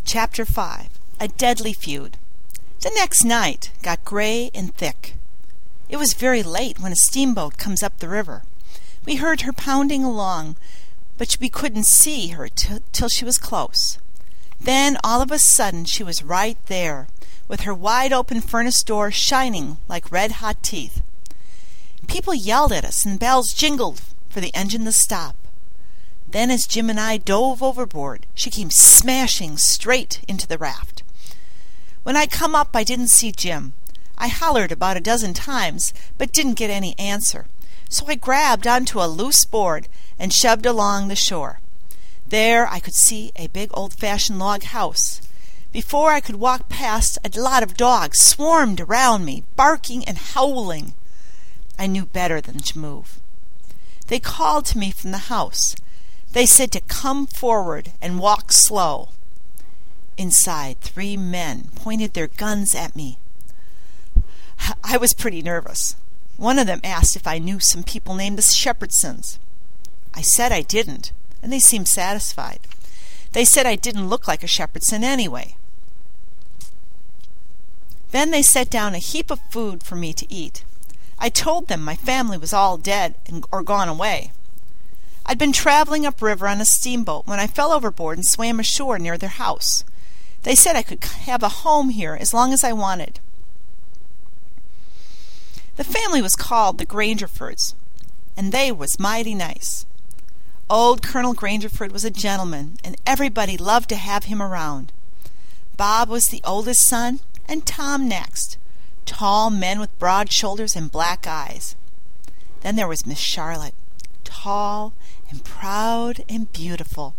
Chapter 5. A Deadly Feud. The next night got gray and thick. It was very late when a steamboat comes up the river. We heard her pounding along, but we couldn't see her till she was close. Then, all of a sudden, she was right there, with her wide-open furnace door shining like red-hot teeth. People yelled at us, and bells jingled for the engine to stop. Then, as Jim and I dove overboard, she came smashing straight into the raft. When I come up, I didn't see Jim. I hollered about a dozen times, but didn't get any answer. So I grabbed onto a loose board and shoved along the shore. There I could see a big old-fashioned log house. Before I could walk past, a lot of dogs swarmed around me, barking and howling. I knew better than to move. They called to me from the house. They said to come forward and walk slow. Inside, 3 men pointed their guns at me. I was pretty nervous. One of them asked if I knew some people named the Shepherdsons. I said I didn't, and they seemed satisfied. They said I didn't look like a Shepherdson anyway. Then they set down a heap of food for me to eat. I told them my family was all dead or gone away. I'd been traveling upriver on a steamboat when I fell overboard and swam ashore near their house. They said I could have a home here as long as I wanted. The family was called the Grangerfords, and they was mighty nice. Old Colonel Grangerford was a gentleman, and everybody loved to have him around. Bob was the oldest son, and Tom next, tall men with broad shoulders and black eyes. Then there was Miss Charlotte, tall and proud and beautiful.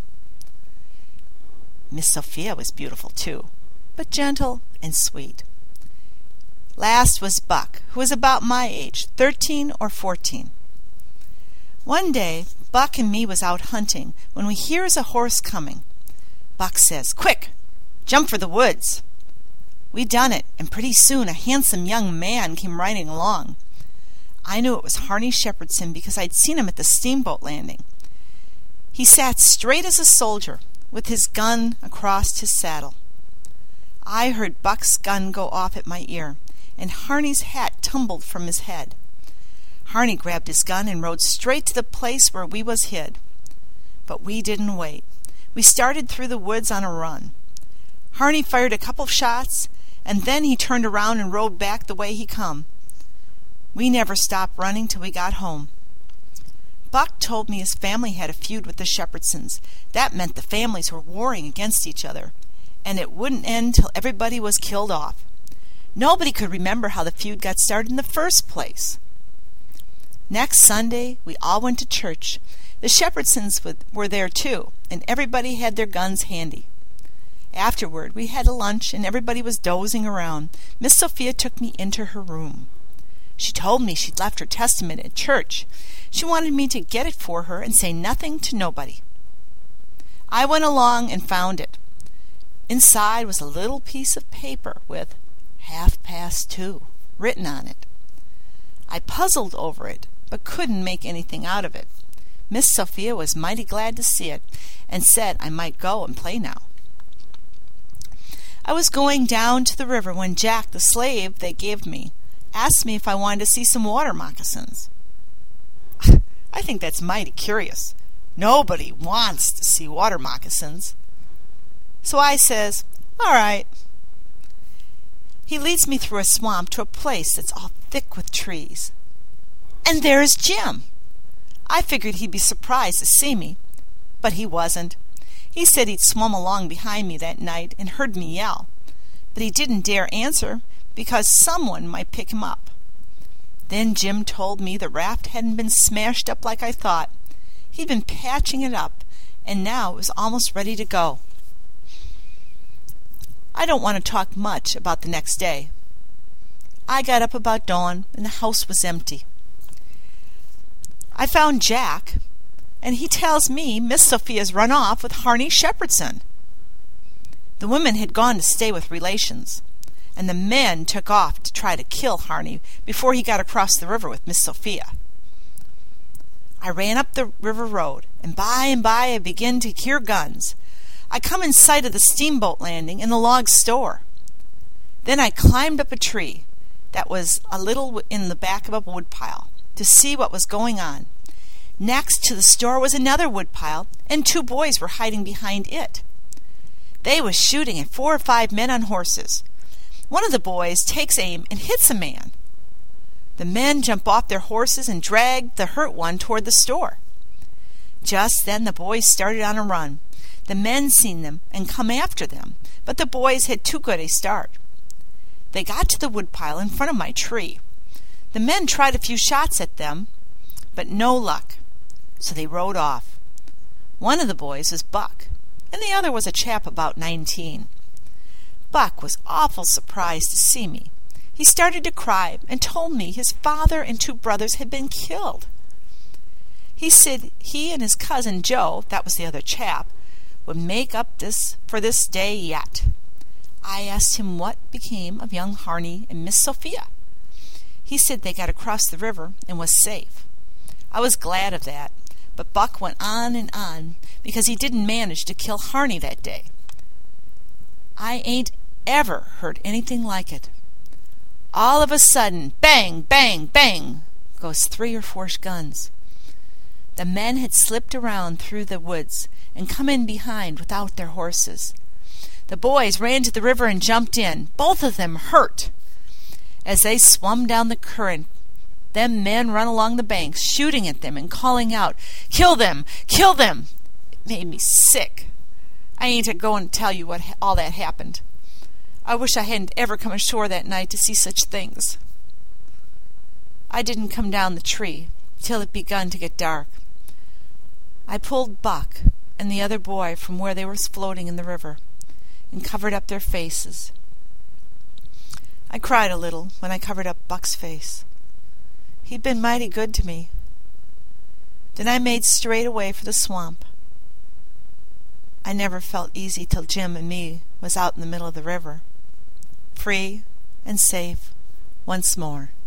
Miss Sophia was beautiful too, but gentle and sweet. Last was Buck, who was about my age, 13 or 14. One day, Buck and me was out hunting when we hears a horse coming. Buck says, "Quick, jump for the woods." We done it, and pretty soon a handsome young man came riding along. I knew it was Harney Shepherdson because I'd seen him at the steamboat landing. He sat straight as a soldier, with his gun across his saddle. I heard Buck's gun go off at my ear, and Harney's hat tumbled from his head. Harney grabbed his gun and rode straight to the place where we was hid. But we didn't wait. We started through the woods on a run. Harney fired a couple of shots, and then he turned around and rode back the way he come. We never stopped running till we got home. Buck told me his family had a feud with the Shepherdsons. That meant the families were warring against each other, and it wouldn't end till everybody was killed off. Nobody could remember how the feud got started in the first place. Next Sunday, we all went to church. The Shepherdsons were there too, and everybody had their guns handy. Afterward, we had a lunch, and everybody was dozing around. Miss Sophia took me into her room. She told me she'd left her testament at church. She wanted me to get it for her and say nothing to nobody. I went along and found it. Inside was a little piece of paper with 2:30 written on it. I puzzled over it, but couldn't make anything out of it. Miss Sophia was mighty glad to see it, and said I might go and play now. I was going down to the river when Jack, the slave they gave me, asked me if I wanted to see some water moccasins. I think that's mighty curious. Nobody wants to see water moccasins. So I says, "All right." He leads me through a swamp to a place that's all thick with trees. And there's Jim. I figured he'd be surprised to see me, but he wasn't. He said he'd swum along behind me that night and heard me yell, but he didn't dare answer because someone might pick him up. Then Jim told me the raft hadn't been smashed up like I thought. He'd been patching it up, and now it was almost ready to go. I don't want to talk much about the next day. I got up about dawn, and the house was empty. I found Jack, and he tells me Miss Sophia's run off with Harney Shepherdson. The women had gone to stay with relations, and the men took off to try to kill Harney before he got across the river with Miss Sophia. I ran up the river road, and by I began to hear guns. I come in sight of the steamboat landing and the log store. Then I climbed up a tree that was a little in the back of a woodpile to see what was going on. Next to the store was another woodpile, and 2 boys were hiding behind it. They was shooting at 4 or 5 men on horses. One of the boys takes aim and hits a man. The men jump off their horses and drag the hurt one toward the store. Just then the boys started on a run. The men seen them and come after them, but the boys had too good a start. They got to the woodpile in front of my tree. The men tried a few shots at them, but no luck, so they rode off. One of the boys was Buck, and the other was a chap about 19. Buck was awful surprised to see me. He started to cry and told me his father and 2 brothers had been killed. He said he and his cousin Joe, that was the other chap, would make up for this day yet. I asked him what became of young Harney and Miss Sophia. He said they got across the river and was safe. I was glad of that, but Buck went on and on because he didn't manage to kill Harney that day. I ain't ever heard anything like it. All of a sudden, bang, bang, bang, goes 3 or 4 guns. The men had slipped around through the woods and come in behind without their horses. The boys ran to the river and jumped in, both of them hurt. As they swum down the current, them men run along the banks, shooting at them and calling out, "Kill them! Kill them!" It made me sick. I ain't a-going to tell you what all that happened. I wish I hadn't ever come ashore that night to see such things. I didn't come down the tree till it begun to get dark. I pulled Buck and the other boy from where they were floating in the river and covered up their faces. I cried a little when I covered up Buck's face. He'd been mighty good to me. Then I made straight away for the swamp. I never felt easy till Jim and me was out in the middle of the river, free and safe once more.